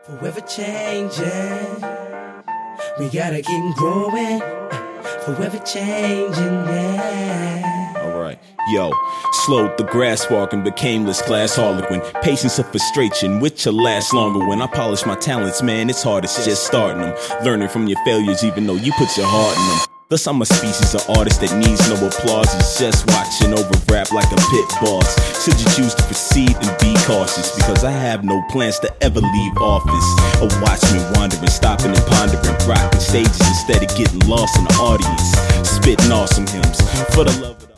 Forever changing, we gotta keep growing. Forever changing, yeah. Alright, yo, slowed the grass walk and became this class harlequin. Patience of frustration, which will last longer. When I polish my talents, man, it's hard, it's just starting them. Learning from your failures, even though you put your heart in them. Thus I'm a species of artist that needs no applause. It's just watching over rap like a pit boss. Should you choose to proceed, then be cautious, because I have no plans to ever leave office. A watchman wandering, stopping and pondering, rocking stages instead of getting lost in the audience, spitting awesome hymns for the love of the